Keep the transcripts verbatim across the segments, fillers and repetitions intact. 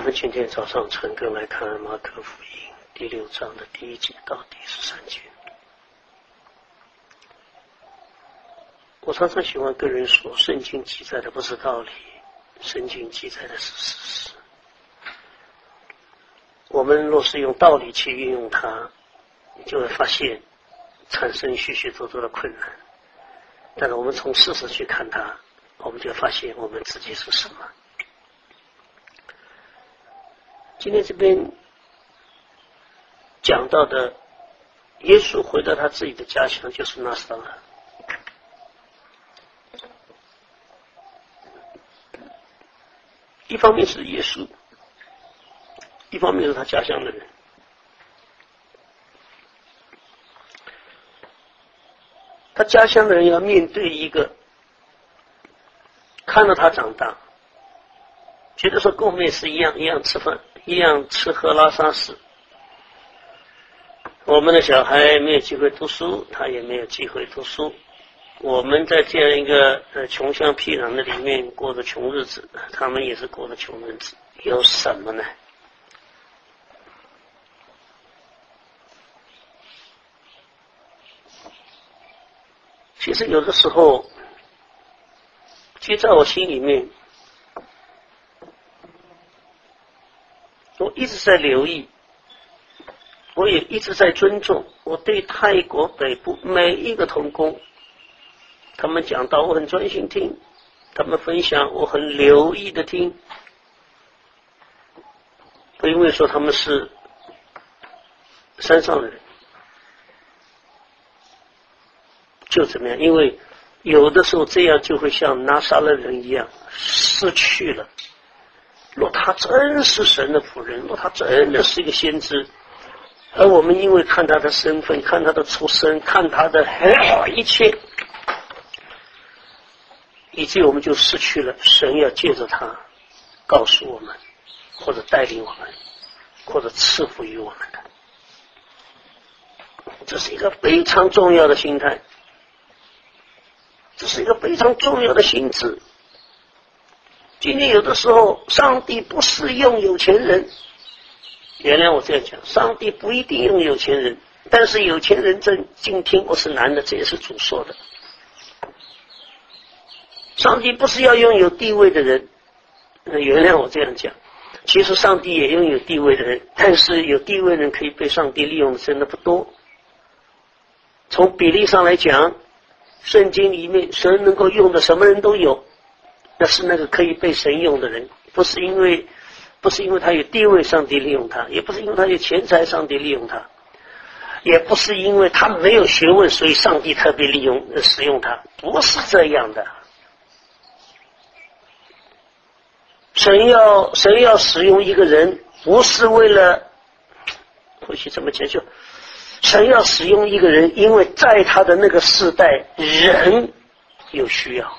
们今天早上陈更来看马可福音第六章的第一节到第十三节。我常常喜欢跟人说，圣经记载的不是道理，圣经记载的是事实。我们若是用道理去运用它，你就会发现产生许许多多的困难。但是我们从事实去看它，我们就发现我们自己是什么。今天这边讲到的，耶稣回到他自己的家乡，就是拿撒勒。一方面是耶稣，一方面是他家乡的人。他家乡的人要面对一个看到他长大，觉得说跟我们也是一样，一样吃饭，一样吃喝拉撒死。我们的小孩没有机会读书，他也没有机会读书。我们在这样一个呃穷乡僻壤的里面过着穷日子，他们也是过着穷日子，有什么呢？其实有的时候，其实在我心里面，我一直在留意，我也一直在尊重我对泰国北部每一个同工，他们讲道我很专心听，他们分享我很留意的听，不因为说他们是山上的人就怎么样，因为有的时候这样就会像拿撒勒人一样失去了，若他真是神的仆人，若他真的是一个先知，而我们因为看他的身份，看他的出身，看他的一切，以至于我们就失去了神要借着他告诉我们，或者带领我们，或者赐福于我们的。这是一个非常重要的心态，这是一个非常重要的心智。今天有的时候上帝不是用有钱人，原谅我这样讲，上帝不一定用有钱人，但是有钱人真静听不是难的，这也是主说的。上帝不是要用有地位的人，原谅我这样讲，其实上帝也用有地位的人，但是有地位的人可以被上帝利用的真的不多。从比例上来讲，圣经里面神能够用的什么人都有，那是那个可以被神用的人，不是因为不是因为他有地位上帝利用他，也不是因为他有钱财上帝利用他，也不是因为他没有学问所以上帝特别利用使用他，不是这样的。神要神要使用一个人，不是为了，或许怎么讲，就神要使用一个人，因为在他的那个世代，人有需要。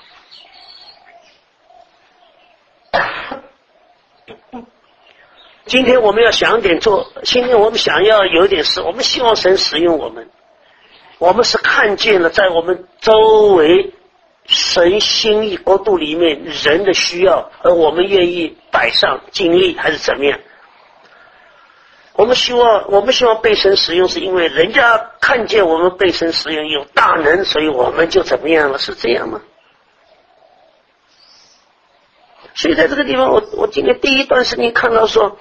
今天我们要想点做，今天我们想要有点事，我们希望神使用我们，我们是看见了在我们周围神心意国度里面人的需要，而我们愿意摆上精力，还是怎么样？我们希望我们希望被神使用，是因为人家看见我们被神使用有大能，所以我们就怎么样了？是这样吗？所以在这个地方，我我今天第一段时间看到说，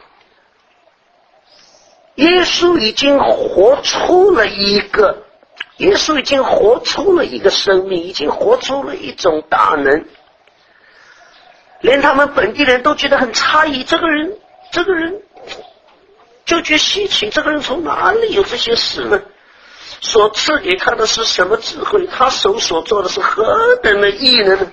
耶稣已经活出了一个，耶稣已经活出了一个生命，已经活出了一种大能，连他们本地人都觉得很诧异，这个人，这个人就觉得稀奇，这个人从哪里有这些事呢？所赐给他的是什么智慧？他手所做的是何等的异能呢？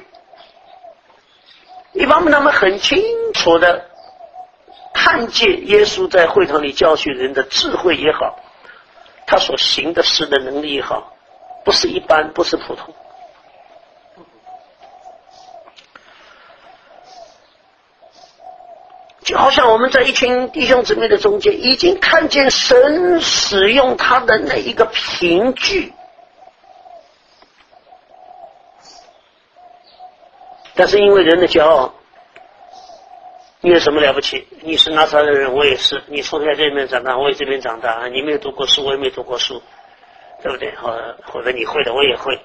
一方面他们很清楚的看见耶稣在会堂里教训人的智慧也好，他所行的事的能力也好，不是一般，不是普通。就好像我们在一群弟兄姊妹的中间，已经看见神使用他的那一个凭据，但是因为人的骄傲， 你有什么了不起？你是拿撒勒人，我也是。你从小这边长大，我也这边长大。你没有读过书，我也没读过书，对不对？或或者你会的，我也会。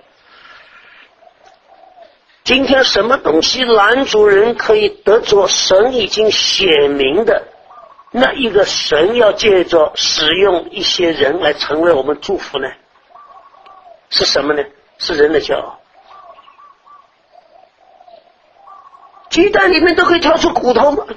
今天什么东西拦阻人可以得着神已经显明的那一个神要借着使用一些人来成为我们祝福呢？是什么呢？是人的骄傲。鸡蛋里面都可以挑出骨头吗？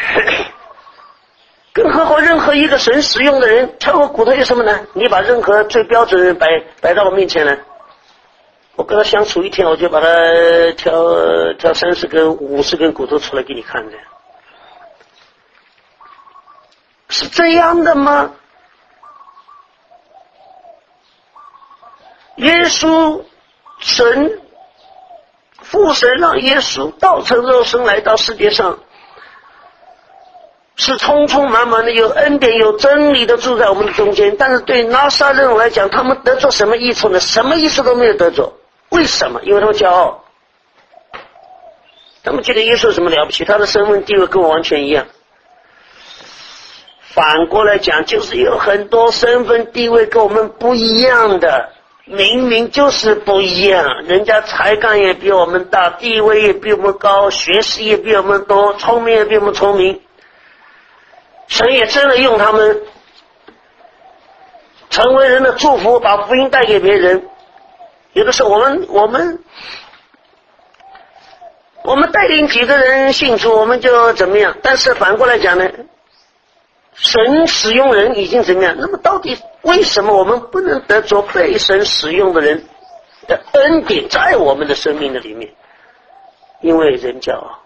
更何况任何一个神使用的人挑个骨头有什么难？你把任何最标准的人摆摆到我面前来，我跟他相处一天，我就把他挑挑三十根五十根骨头出来给你看的。是这样的吗？耶稣神父神让耶稣道成肉身来到世界上，是充充满满的有恩典有真理的住在我们的中间，但是对拿撒勒人来讲，他们得着什么益处呢？什么益处都没有得着。为什么？因为他们骄傲，他们觉得耶稣有什么了不起，他的身份地位跟我完全一样。反过来讲，就是有很多身份地位跟我们不一样的，明明就是不一样，人家才干也比我们大，地位也比我们高，学识也比我们多，聪明也比我们聪明，神也真的用他们成为人的祝福，把福音带给别人。有的时候我们我们我们带领几个人信主，我们就怎么样，但是反过来讲呢，神使用人已经怎么样，那么到底为什么我们不能得着被神使用的人的恩典在我们的生命的里面？因为人骄傲，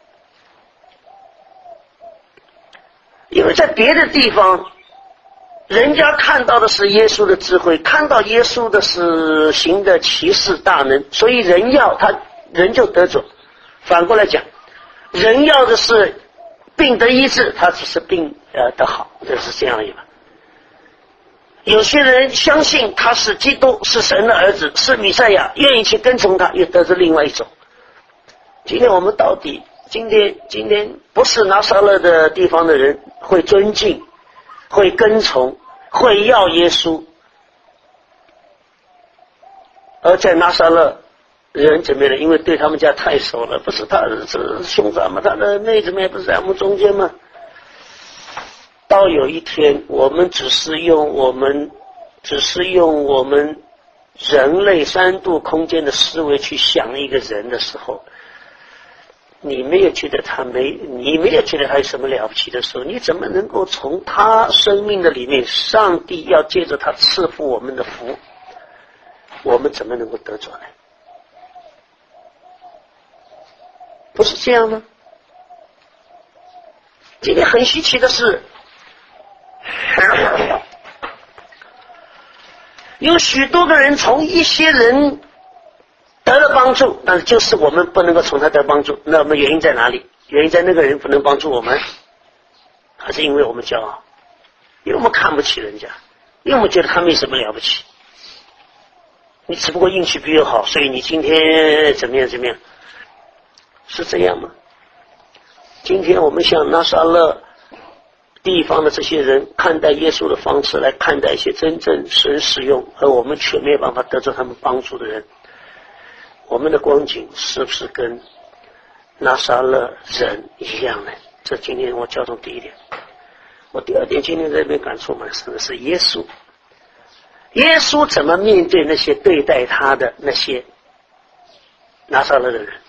因为在别的地方人家看到的是耶稣的智慧，看到耶稣的是行的奇事大能，所以人要他人就得着。反过来讲，人要的是病得医治，他只是病呃得好，这是这样的吧。有些人相信他是基督，是神的儿子，是弥赛亚，愿意去跟从他，又得着另外一种。今天我们到底今天今天不是拿撒勒的地方的人会尊敬，会跟从，会要耶稣，而在拿撒勒人怎么样呢？因为对他们家太熟了，不是他的兄长吗？他的妹子们也不是在我们中间吗？到有一天我们只是用我们只是用我们人类三度空间的思维去想一个人的时候，你没有觉得他没你没有觉得他有什么了不起的时候，你怎么能够从他生命的里面，上帝要借着他赐福我们的福，我们怎么能够得着呢？不是这样吗？今天很稀奇的是，有许多的人从一些人得了帮助，但是就是我们不能够从他得帮助。那么原因在哪里？原因在那个人不能帮助我们，还是因为我们骄傲？因为我们看不起人家，因为我们觉得他没什么了不起，你只不过运气比我好，所以你今天怎么样怎么样，是这样吗？今天我们像拿撒勒地方的这些人看待耶稣的方式来看待一些真正神使用而我们却没有办法得到他们帮助的人，我们的光景是不是跟拿撒勒人一样呢？这今天我教中第一点。我第二点今天在这边感触蛮深的是耶稣，耶稣怎么面对那些对待他的那些拿撒勒的人。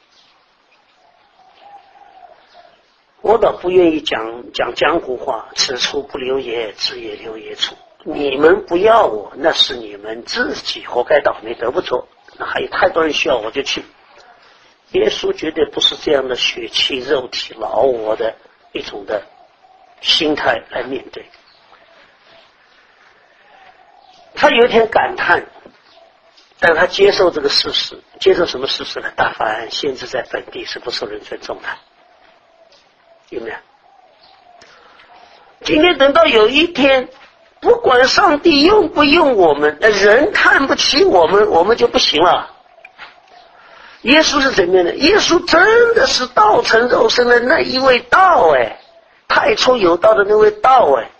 我倒不愿意讲讲江湖话，此处不留爷，自也留爷处。你们不要我，那是你们自己活该倒霉得不着，那还有太多人需要我就去。耶稣绝对不是这样的血气肉体老我的一种的心态来面对。他有一天感叹，但他接受这个事实，接受什么事实呢？大法案限制在本地是不受人尊重的，有没有？今天等到有一天，不管上帝用不用我们，人看不起我们，我们就不行了。 耶稣是怎么样的？耶稣真的是道成肉身的那一位道哎，太初有道的那位道哎。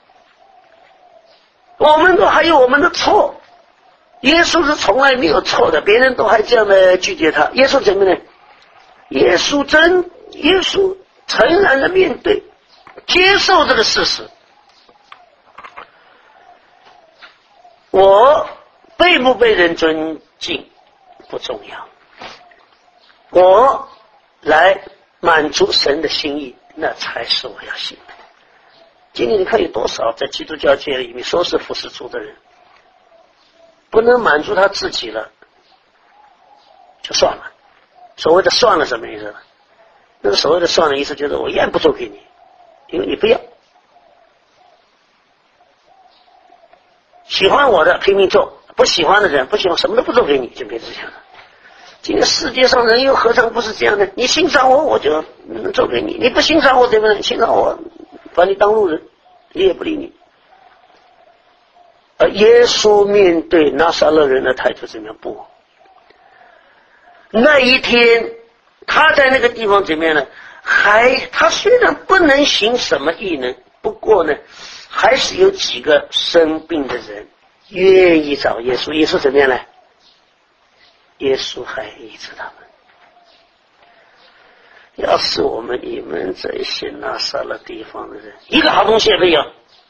我们都还有我们的错，耶稣是从来没有错的，别人都还这样的拒绝他。耶稣怎么呢？耶稣真，耶稣诚然的面对，接受这个事实。我被不被人尊敬不重要，我来满足神的心意，那才是我要信的。今天你看有多少在基督教界里面说是服侍主的人，不能满足他自己了，就算了。所谓的算了什么意思？那个所谓的算了意思就是我一样不做给你，因为你不要。喜欢我的拼命做，不喜欢的人不喜欢什么都不做给你，就别这样了。今天世界上人又何尝不是这样的？你欣赏我，我就能做给你；你不欣赏我，对不对？欣赏我，把你当路人，你也不理你。而耶稣面对拿撒勒人的态度怎么样？不，那一天他在那个地方怎么样呢？还他虽然不能行什么异能，不过呢，还是有几个生病的人愿意找耶稣。耶稣怎么样呢？耶稣还医治他们。要是我们你们这些拿撒勒地方的人，一个好东西也没有，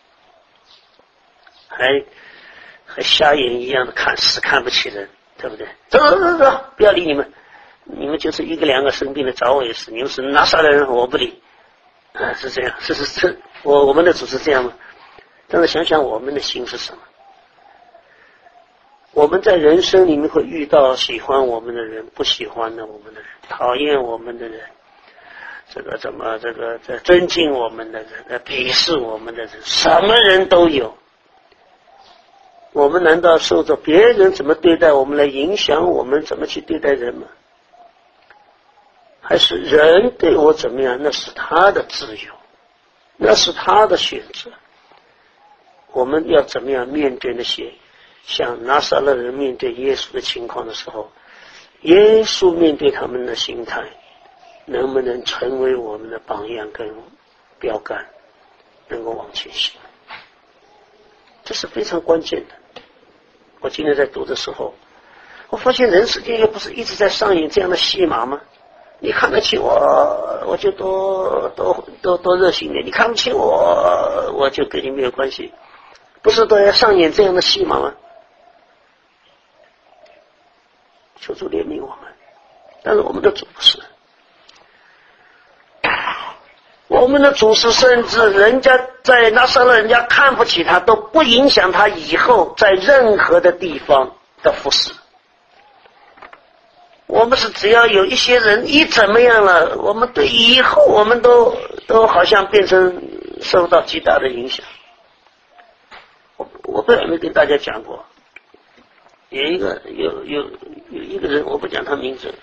还和瞎眼一样的看死看不起人，对不对？走走走走，不要理你们，你们就是一个两个生病的找我也是，你们是拿撒勒人，我不理。啊，是这样，是是是，我我们的主是这样吗？但是想想我们的心是什么？我们在人生里面会遇到喜欢我们的人，不喜欢的我们的人，讨厌我们的人，这个怎么这个这尊敬我们的人，鄙视我们的人，什么人都有。我们难道受着别人怎么对待我们来影响我们怎么去对待人吗？还是人对我怎么样，那是他的自由，那是他的选择。我们要怎么样面对那些像拿撒勒人面对耶稣的情况的时候，耶稣面对他们的心态能不能成为我们的榜样跟标杆，能够往前行，这是非常关键的。我今天在读的时候，我发现人世间又不是一直在上演这样的戏码吗？你看得起我，我就多多多多热心点；你看不起我，我就跟你没有关系。不是都要上演这样的戏码吗？求主怜悯我们，但是我们的主不是。我们的主是甚至人家在拿撒勒人家看不起他，都不影响他以后在任何的地方的服侍。我们是只要有一些人一怎么样了，我们对以后我们都都好像变成受到极大的影响。我我不知道有没有跟大家讲过，有一个有有有一个人，我不讲他名字。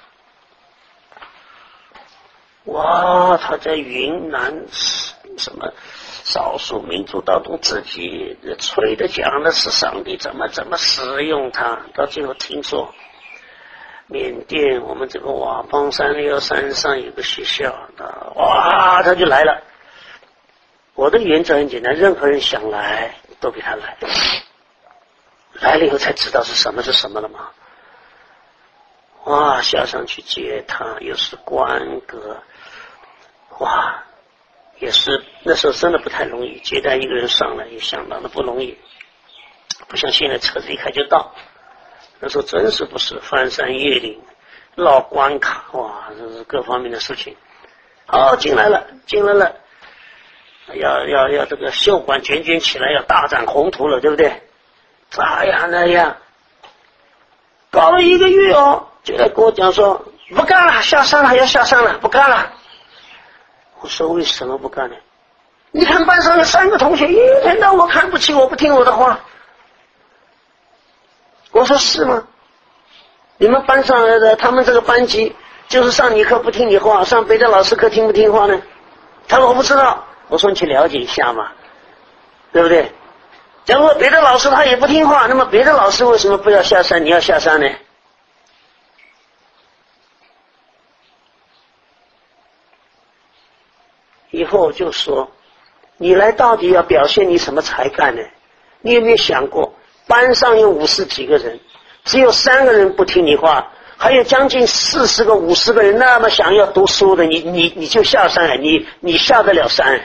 哇，他在云南什么少数民族当中自己吹的讲的是上帝怎么怎么使用他，到最后听说缅甸我们这个瓦邦山六山上有个学校，哇，他就来了。我的原则很简单，任何人想来都给他来，来了以后才知道是什么是什么了吗？哇，下上去接他，又是关格，哇，也是那时候真的不太容易，接待一个人上来也相当的不容易，不像现在车子一开就到。那时候真是不是翻山越岭绕关卡，哇，这是各方面的事情。好，进来了进来了，要要要这个袖管卷卷起来，要大展宏图了，对不对？这样那样搞了一个月哦，就来跟我讲说不干了，下山了，要下山了，不干了。我说为什么不干呢？你看班上有三个同学一天到晚看不起我，不听我的话。我说是吗？你们班上的他们这个班级就是上你课不听你话，上别的老师课听不听话呢？他说我不知道。我说你去了解一下嘛，对不对？假如别的老师他也不听话，那么别的老师为什么不要下山，你要下山呢？ 以后就说，你来到底要表现你什么才干呢？你有没有想过，班上有五十几个人，只有三个人不听你话，还有将近四十个五十个人那么想要读书的，你你你就下山，你你下得了山？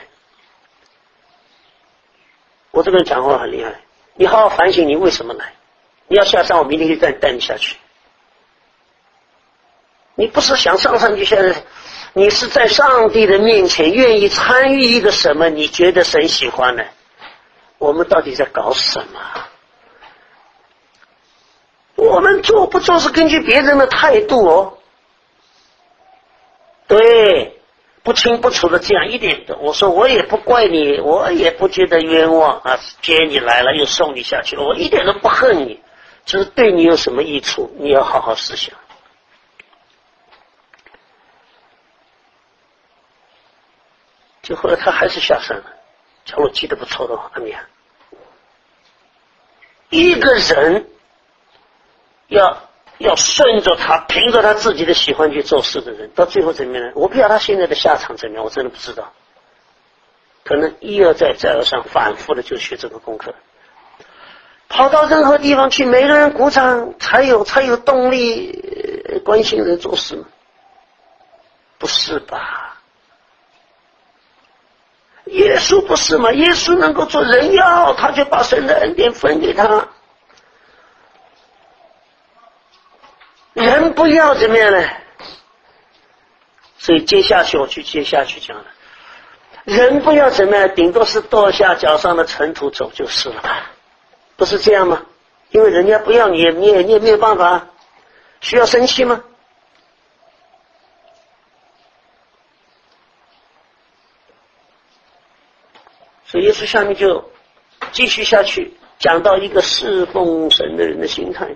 我这个人讲话很厉害，你好好反省你为什么来，你要下山我明天就带带你下去。你不是想上山就下来，你是在上帝的面前愿意参与一个什么你觉得神喜欢呢？我们到底在搞什么？我们做不做是根据别人的态度哦。对，不清不楚的这样一点的，我说我也不怪你，我也不觉得冤枉啊，接你来了又送你下去了，我一点都不恨你，只是对你有什么益处，你要好好思想。就后来他还是下山了，假如我记得不错的话，阿米亚，一个人要要顺着他，凭着他自己的喜欢去做事的人，到最后怎么样呢？我不知道他现在的下场怎么样，我真的不知道。可能一而再再而三反复的就学这个功课，跑到任何地方去，每个人鼓掌，才有才有动力、呃、关心人做事吗？不是吧？耶稣不是吗？耶稣能够做人要，他就把神的恩典分给他。人不要怎么样呢？所以接下去我去接下去讲了，人不要怎么样，顶多是跺下脚上的尘土走就是了吧？不是这样吗？因为人家不要你，你也你也没有办法，需要生气吗？所以耶稣下面就继续下去讲到一个侍奉神的人的心态。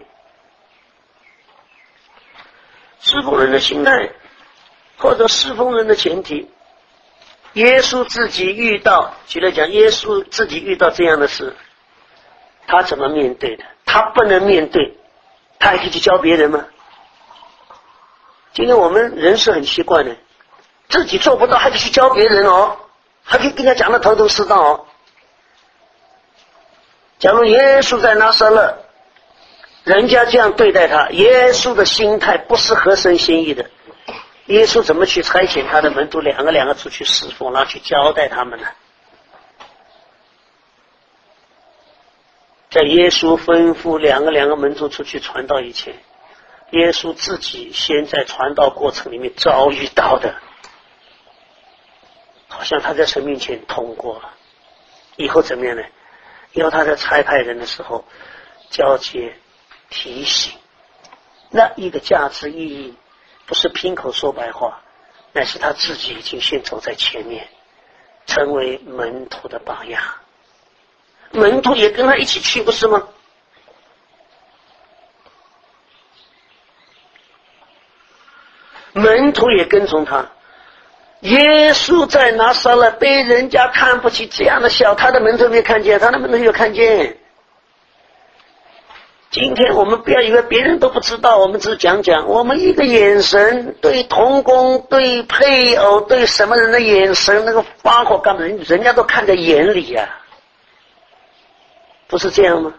侍奉人的心态或者侍奉人的前提，耶稣自己遇到，举例讲，耶稣自己遇到这样的事，他怎么面对的？他不能面对，他还可以去教别人吗？今天我们人是很奇怪的，自己做不到还可以去教别人哦，还可以跟人家讲得头头是道哦。假如耶稣在拿撒勒，人家这样对待他，耶稣的心态不是合神心意的，耶稣怎么去差遣他的门徒两个两个出去侍奉，然后去交代他们呢？在耶稣吩咐两个两个门徒出去传道以前，耶稣自己先在传道过程里面遭遇到的，好像他在神面前通过了，以后怎么样呢？以后他在差派人的时候交接提醒，那一个价值意义不是凭口说白话，乃是他自己已经先走在前面，成为门徒的榜样。门徒也跟他一起去，不是吗？门徒也跟从他。耶稣在拿撒勒被人家看不起，这样的小，他的门徒没有看见，他的门徒有看见。今天我们不要以为别人都不知道，我们只讲讲，我们一个眼神，对同工、对配偶、对什么人的眼神，那个发火干嘛？人家都看在眼里呀、啊，不是这样吗？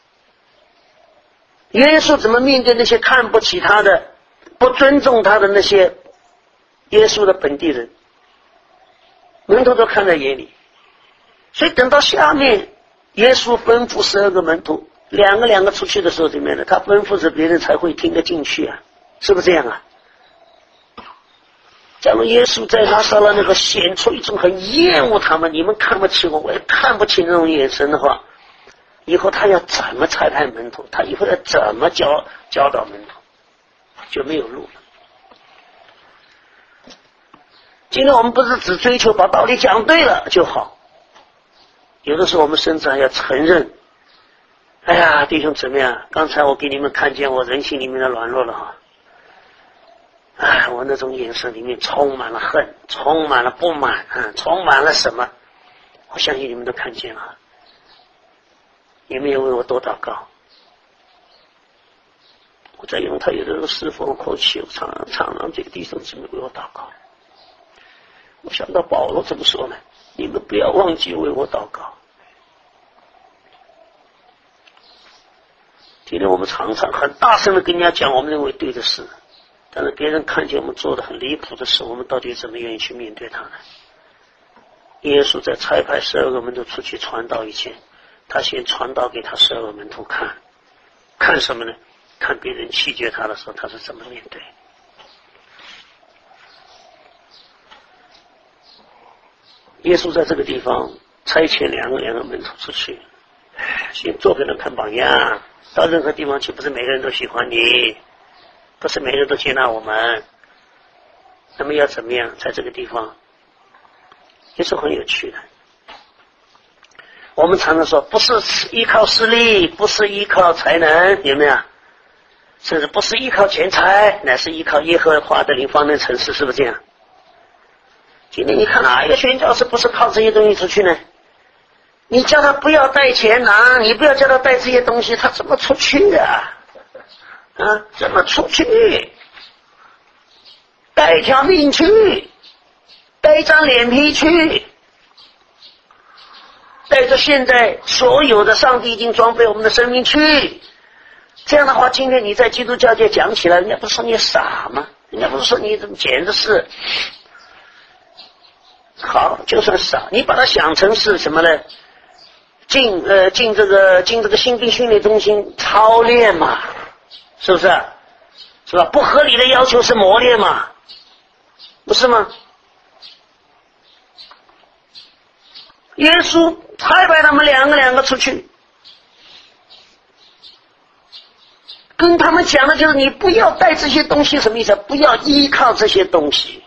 耶稣怎么面对那些看不起他的、不尊重他的那些耶稣的本地人？门徒都看在眼里。所以等到下面耶稣吩咐十二个门徒两个两个出去的时候，怎么样呢？他吩咐着别人才会听得进去啊，是不是这样啊？假如耶稣在拿撒勒那个显出一种很厌恶他们，你们看不起我，我也看不起那种眼神的话，以后他要怎么差派门徒？他以后要怎么教教导门徒？就没有路了。今天我们不是只追求把道理讲对了就好，有的时候我们甚至还要承认，哎呀，弟兄姊妹啊，刚才我给你们看见我人性里面的软弱了哈，哎，我那种眼神里面充满了恨，充满了不满，嗯，充满了什么？我相信你们都看见了，你们也为我多祷告。我在用他有的时候侍奉口气，我常常常让这个弟兄姊妹为我祷告。 我想到保罗怎么说呢？你们不要忘记为我祷告。今天我们常常很大声的跟人家讲我们认为对的事，但是别人看见我们做的很离谱的事，我们到底怎么愿意去面对它呢？耶稣在差派十二个门徒出去传道以前，他先传道给他十二个门徒看，看什么呢？看别人弃绝他的时候，他是怎么面对。耶稣在这个地方差遣两个两个门徒出去，先做给人看榜样。到任何地方去，不是每个人都喜欢你，不是每个人都接纳我们，那么要怎么样在这个地方也是很有趣的。我们常常说不是依靠势力，不是依靠才能，有没有？甚至不是依靠钱财，乃是依靠耶和华的灵方能成事，是不是这样？今天你看哪一个宣教士不是靠这些东西出去呢？你叫他不要带钱拿，你不要叫他带这些东西，他怎么出去啊？啊，怎么出去？带条命去，带一张脸皮去，带着现在所有的上帝已经装备我们的生命去。这样的话，今天你在基督教界讲起来，人家不是说你傻吗？人家不是说你怎么简直是好，就算傻，你把它想成是什么呢？进呃进这个进这个新兵训练中心操练嘛，是不是？是吧？不合理的要求是磨练嘛，不是吗？耶稣差派他们两个两个出去，跟他们讲的就是你不要带这些东西，什么意思？不要依靠这些东西。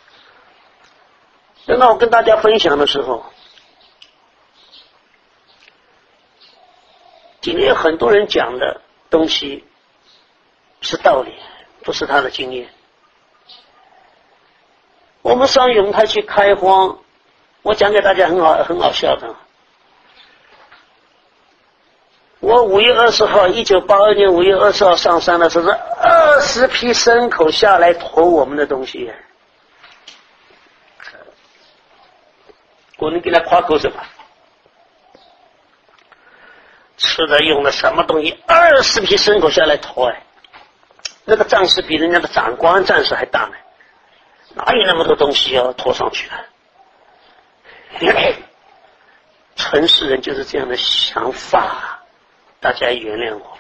等到我跟大家分享的时候，今天有很多人讲的东西是道理，不是他的经验。我们上永泰去开荒，我讲给大家很好很好笑的。我五月二十号，一九八二年五月二十号上山的时候，是二十批牲口下来驮我们的东西。我能给他夸口什么？吃的用的什么东西？二十批牲口下来驮哎，那个仗势比人家的长官战士还大呢，哪有那么多东西要拖上去的？城市人就是这样的想法，大家原谅我。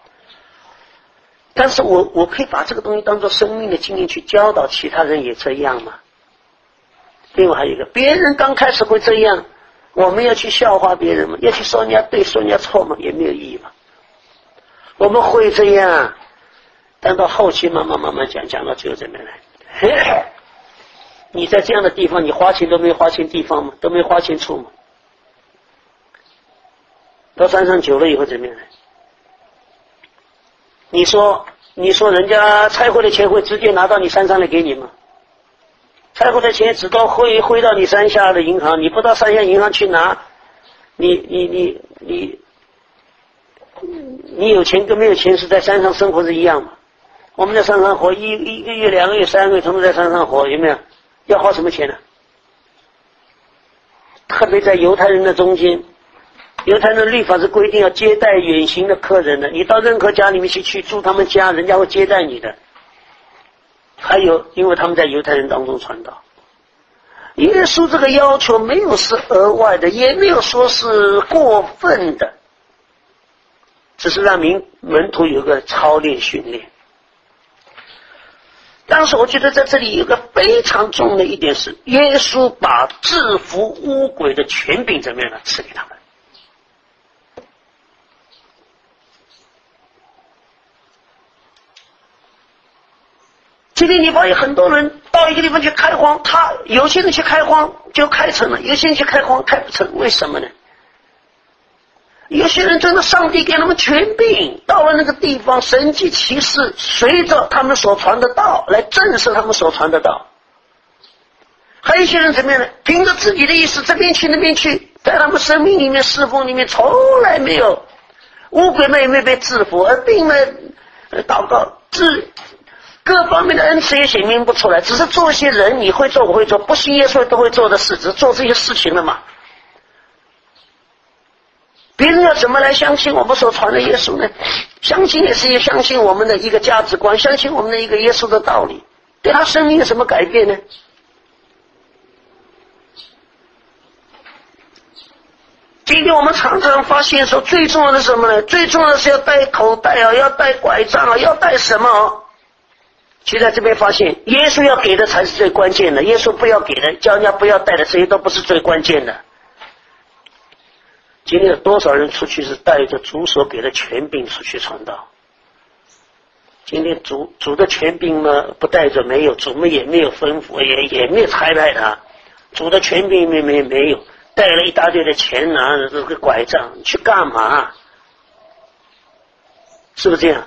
但是我我可以把这个东西当作生命的经验去教导其他人，也这样吗？另外还有一个，别人刚开始会这样，我们要去笑话别人吗？要去说人家对，说人家错吗？也没有意义嘛。我们会这样，但到后期慢慢慢慢讲，讲到最后怎么来？你在这样的地方，你花钱都没花钱地方吗？都没花钱处吗？到山上久了以后怎么样？你说你说人家拆回的钱会直接拿到你山上来给你吗？拆回的钱只都汇汇到你山下的银行，你不到山下银行去拿，你你你你你有钱跟没有钱是在山上生活是一样嘛？我们在山上活一一个月、两个月、三个月，同时在山上活，有没有？要花什么钱呢？特别在犹太人的中间，犹太人的律法是规定要接待远行的客人的，你到任何家里面去去住他们家，人家会接待你的。还有，因为他们在犹太人当中传道，耶稣这个要求没有是额外的，也没有说是过分的，只是让民门徒有个操练训练。但是我觉得在这里有个非常重要的一点是，耶稣把制服污鬼的权柄怎么样呢？赐给他们。今天你发现很多人到一个地方去开荒，他有些人去开荒就开成了，有些人去开荒开不成，为什么呢？有些人真的上帝给他们权柄，到了那个地方神迹奇事随着他们所传的道来证实他们所传的道。还有一些人怎么样呢？凭着自己的意思这边去那边去，在他们生命里面侍奉里面从来没有乌鬼们也没有被制服，而并没祷告治各方面的恩赐也显明不出来，只是做一些人你会做我会做，不信耶稣都会做的事，只是做这些事情了嘛。别人要怎么来相信我们所传的耶稣呢？相信也是也相信我们的一个价值观，相信我们的一个耶稣的道理，对他生命有什么改变呢？今天我们常常发现说，最重要的是什么呢？最重要的是要带口袋啊，要带拐杖啊，要带什么啊？其实在这边发现，耶稣要给的才是最关键的，耶稣不要给的，叫人家不要带的，这些都不是最关键的。今天有多少人出去是带着主所给的权柄出去传道？今天主主的权柄呢，不带着没有，主们也没有吩咐，也也没有差派他，主的权柄没没没有。带了一大堆的钱，拿着这个拐杖去干嘛？是不是这样？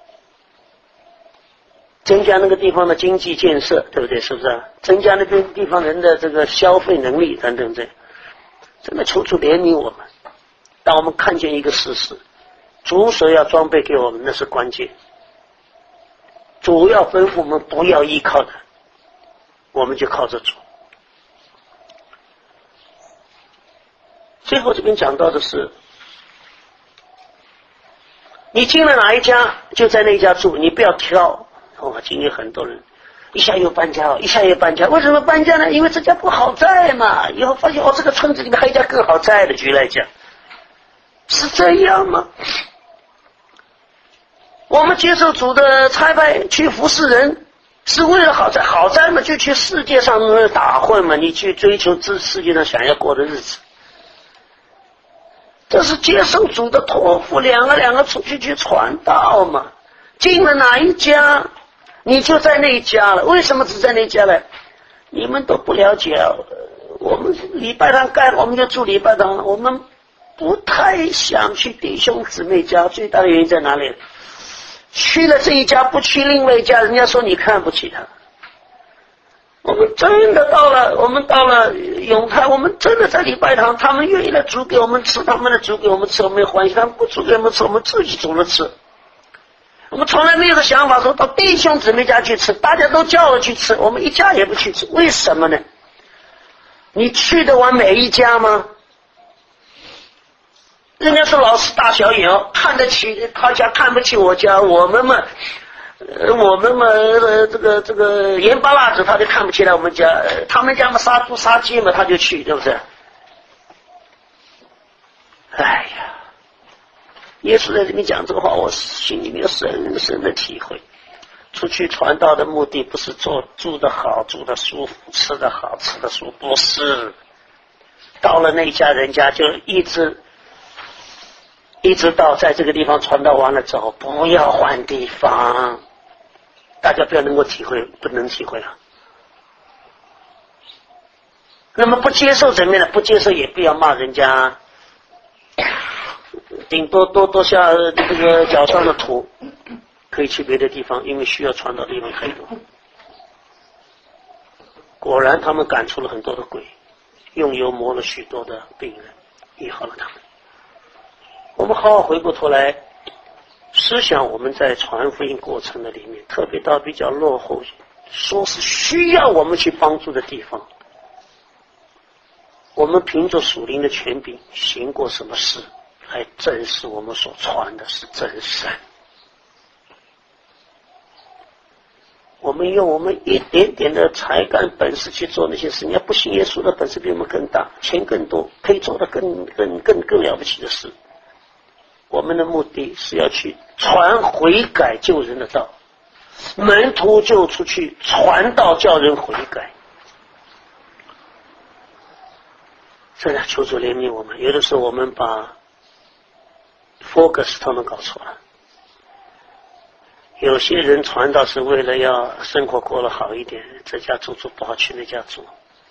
增加那个地方的经济建设，对不对？是不是啊？增加那边地方人的这个消费能力等等这，真的求主怜悯我们。当我们看见一个事实，主所要装备给我们，那是关键。主要吩咐我们不要依靠的，我们就靠着主。最后这边讲到的是，你进了哪一家就在那一家住，你不要挑。哦，今天很多人一下又搬家，一下又搬家，为什么搬家呢？因为这家不好在嘛，以后发现哦，这个村子里面还有一家更好在的，举例来讲，是这样吗？我们接受主的差派去服侍人，是为了好在，好在嘛就去世界上打混嘛，你去追求这世界上想要过的日子。这是接受主的托付，两个两个出去去传道嘛。进了哪一家，你就在那一家了。为什么只在那一家呢？你们都不了解啊。我们礼拜堂盖，我们就住礼拜堂。我们不太想去弟兄姊妹家，最大的原因在哪里？去了这一家，不去另外一家，人家说你看不起他。我们真的到了，我们到了永泰，我们真的在礼拜堂，他们愿意来煮给我们吃，他们来煮给我们吃，我们也欢喜；他们不煮给我们吃，我们自己煮了吃。我们从来没有个想法说到弟兄姊妹家去吃，大家都叫我去吃，我们一家也不去吃，为什么呢？你去得完每一家吗？人家说老师大小眼哦，看得起他家，看不起我家，我们嘛。呃，我们嘛，呃，这个这个盐巴辣子他就看不起来我们家，呃、他们家嘛杀猪杀鸡嘛他就去，对不对？哎呀，耶稣在这里讲这个话，我心里面有深深的体会。出去传道的目的不是做住得好、住得舒服、吃得好、吃得舒服，不是。到了那家人家就一直。一直到在这个地方传道完了之后，不要换地方。大家不要能够体会，不能体会啊。那么不接受怎么样呢？不接受也不要骂人家，顶多多多下这个脚上的土，可以去别的地方，因为需要传道的地方太多。果然他们赶出了很多的鬼，用油磨了许多的病人，医好了他们。我们好好回过头来思想，我们在传福音过程的里面，特别到比较落后，说是需要我们去帮助的地方，我们凭着属灵的权柄行过什么事，来证实我们所传的是真善。我们用我们一点点的才干本事去做那些事，你要不信耶稣的本事比我们更大，钱更多，可以做到更更更更了不起的事。我们的目的是要去传悔改救人的道，门徒就出去传道叫人悔改。真的求主怜悯我们，有的时候我们把 focus 他们搞错了。有些人传道是为了要生活过得好一点，这家住住不好去那家住。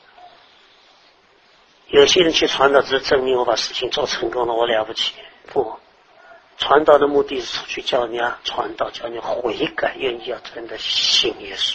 有些人去传道只是证明我把事情做成功了，我了不起。不，传道的目的是出去叫人家传道，叫人家悔改，愿意要真的信耶稣。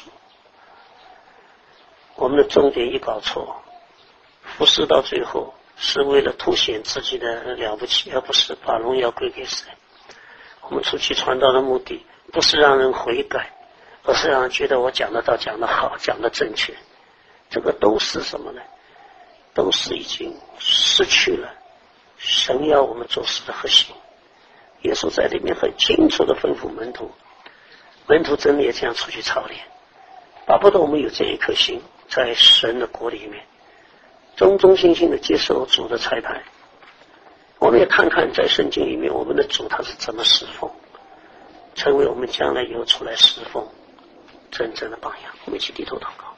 我们的重点一搞错，服侍到最后是为了凸显自己的了不起，而不是把荣耀归给神。我们出去传道的目的不是让人悔改， 而是让人觉得我讲的道讲得好，讲得正确，这个都是什么呢？都是已经失去了神要我们做事的核心。耶稣在里面很清楚地吩咐门徒，门徒真的也这样出去操练，巴不得我们有这一颗心，在神的国里面忠忠心心地接受主的差派。我们也看看在圣经里面我们的主他是怎么侍奉，成为我们将来以后出来侍奉真正的榜样。我们一起低头祷告。